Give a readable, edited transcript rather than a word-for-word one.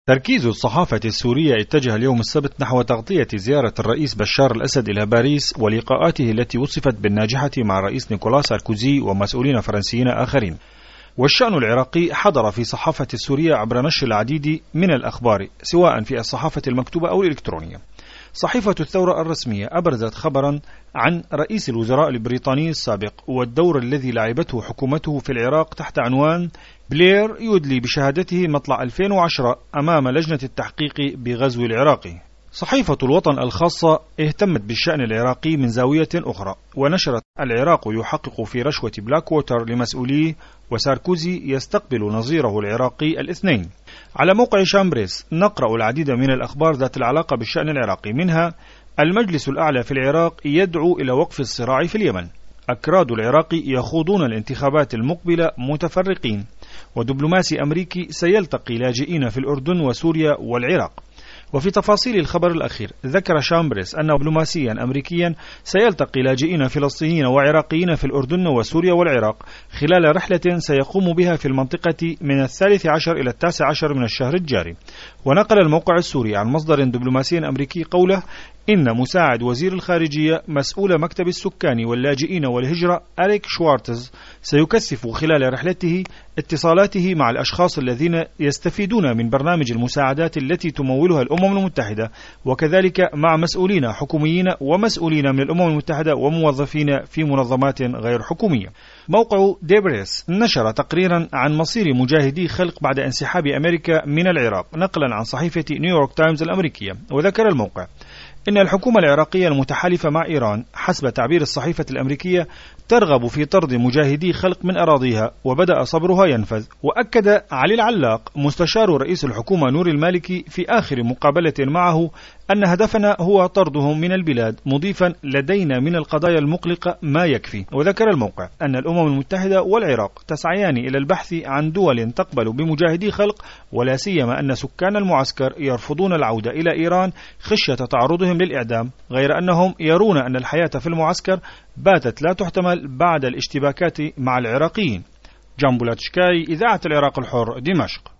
تركيز الصحافة السورية اتجه اليوم السبت نحو تغطية زيارة الرئيس بشار الأسد إلى باريس ولقاءاته التي وصفت بالناجحة مع الرئيس نيكولاس ساركوزي ومسؤولين فرنسيين آخرين. والشأن العراقي حضر في الصحافة السورية عبر نشر العديد من الأخبار سواء في الصحافة المكتوبة أو الإلكترونية. صحيفة الثورة الرسمية أبرزت خبرا عن رئيس الوزراء البريطاني السابق والدور الذي لعبته حكومته في العراق تحت عنوان بلير يدلي بشهادته مطلع 2010 أمام لجنة التحقيق بغزو العراق. صحيفة الوطن الخاصة اهتمت بالشأن العراقي من زاوية أخرى ونشرت العراق يحقق في رشوة بلاك ووتر لمسؤوليه وساركوزي يستقبل نظيره العراقي الاثنين. على موقع شامبريس نقرأ العديد من الأخبار ذات العلاقة بالشأن العراقي، منها المجلس الأعلى في العراق يدعو إلى وقف الصراع في اليمن، أكراد العراق يخوضون الانتخابات المقبلة متفرقين، ودبلوماسي أمريكي سيلتقي لاجئين في الأردن وسوريا والعراق. وفي تفاصيل الخبر الأخير ذكر شامبريس أن دبلوماسيا أمريكيا سيلتقي لاجئين فلسطينيين وعراقيين في الأردن وسوريا والعراق خلال رحلة سيقوم بها في المنطقة من 13 إلى 19 من الشهر الجاري. ونقل الموقع السوري عن مصدر دبلوماسي أمريكي قوله إن مساعد وزير الخارجية مسؤول مكتب السكان واللاجئين والهجرة أريك شوارتز سيكثف خلال رحلته اتصالاته مع الأشخاص الذين يستفيدون من برنامج المساعدات التي تمولها الأمم المتحدة، وكذلك مع مسؤولين حكوميين ومسؤولين من الأمم المتحدة وموظفين في منظمات غير حكومية. موقع ديبريس نشر تقريرا عن مصير مجاهدي خلق بعد انسحاب أمريكا من العراق نقلا عن صحيفة نيويورك تايمز الأمريكية. وذكر الموقع إن الحكومة العراقية المتحالفة مع إيران حسب تعبير الصحيفة الأمريكية ترغب في طرد مجاهدي خلق من أراضيها وبدأ صبرها ينفذ. وأكد علي العلاق مستشار رئيس الحكومة نور المالكي في آخر مقابلة معه أن هدفنا هو طردهم من البلاد، مضيفا لدينا من القضايا المقلقة ما يكفي. وذكر الموقع أن الأمم المتحدة والعراق تسعيان إلى البحث عن دول تقبل بمجاهدي خلق، ولا سيما أن سكان المعسكر يرفضون العودة إلى إيران خشية تعرضهم للإعدام، غير أنهم يرون أن الحياة في المعسكر باتت لا تحتمل بعد الاشتباكات مع العراقيين. جامبولاتشكاي، إذاعة العراق الحر، دمشق.